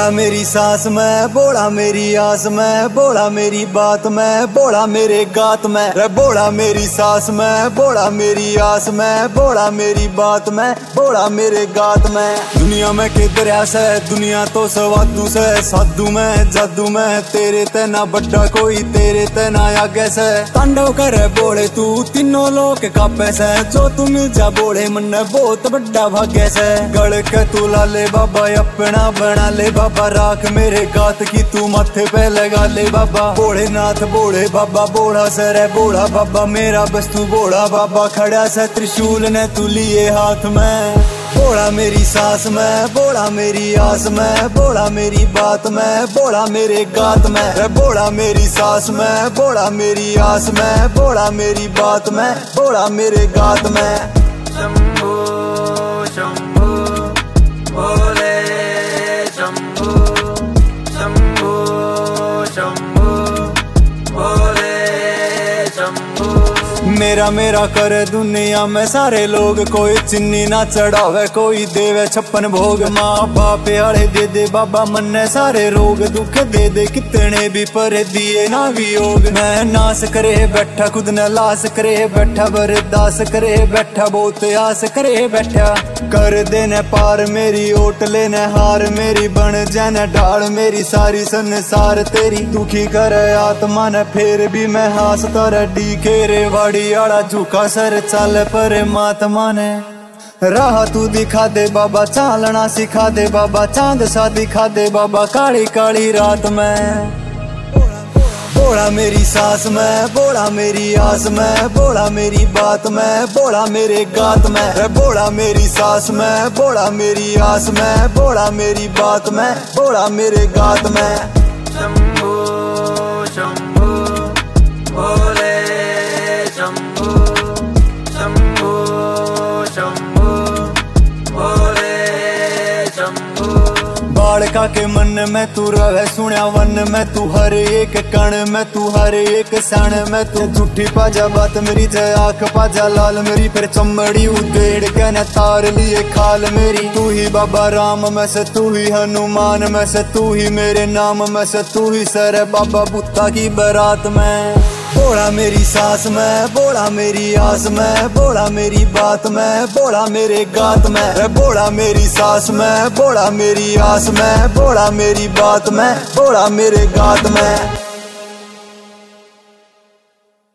भोला मेरी सांस में, भोला मेरी आस में, भोला मेरी बात में, भोला मेरे गात में। रे भोला मेरी सांस में, भोला मेरी आस में, भोला मेरी बात में, भोला मेरे गात में। दुनिया में किधर ऐसा है, दुनिया तो सवादू से, साधु में जादू में, तेरे ते ना बड्डा कोई, तेरे ते ना आगे से। तांडव करे बोले तू तीनों लोग कापे से, जो तू मिल जा बोले मन बहुत बड्डा भाग्य से। गड़ के तू लाले बाबा अपना बना ले बाबा, राख मेरे गात की तू माथे पे लगा ले बाबा। भोलेनाथ भोले बाबा, भोला सर है भोला बाबा, मेरा बस तू भोला बाबा। खड़ा से त्रिशूल ने तू लिए हाथ में। भोला मेरी सांस में, भोला मेरी आस में, भोला मेरी बात में, भोला मेरे गात में। रे भोला मेरी सांस में, भोला मेरी आस में, भोला मेरी बात में, भोला मेरे गात में। शंभो शंभो भोले, शंभो शंभो शंभो भोले, शंभो। मेरा मेरा करे दुनिया में सारे लोग, कोई चिन्नी ना चढ़ावे, कोई देवे 56 भोग। माँ बाप आले दे दे बाबा मन्ने सारे रोग, दुख दे दे कितने भी पर दिए ना वियोग। मैं नाश करे बैठा खुद न लाश करे बैठा, बर्दाश्त करे बैठा बहुत आस करे बैठा। कर देने पार मेरी ओट लेने हार, मेरी बन जाने ढाल मेरी सारी संसार तेरी। दुखी करे आत्मा ने फिर भी मैं हासता डी खेरे वाड़ी आड़ा झुका सर चल पर महात्मा ने। राह तू दिखा दे बाबा, चालना सिखा दे बाबा, चांद सा दिखा दे बाबा काली काली रात में। भोला मेरी सांस में, भोला मेरी आस में, भोला मेरी बात में, भोला मेरे गात में। रे भोला मेरी सांस में, भोला मेरी आस में, भोला मेरी बात में, भोला मेरे गात में। शंभो शंभो भोले, शंभो शंभो शंभो भोले, शंभो। बालका के मन में तू रहे सुनिया वन में, तू हर एक कण में, तू हर एक क्षण में। तू झूठी पाजा बात मेरी जय आंख पाजा लाल मेरी, फिर चमड़ी उधेड़ के न तार लिए खाल मेरी। तू ही बाबा राम में से, तू ही हनुमान में से, तू ही मेरे नाम में से, तू ही सर बाबा बुत्ता की बारात में। भोला मेरी सांस में, भोला मेरी आस में, भोला मेरी बात में, भोला मेरे गात में। रे भोला मेरी सांस में, भोला मेरी आस में, भोला मेरी बात में, भोला मेरे गात में।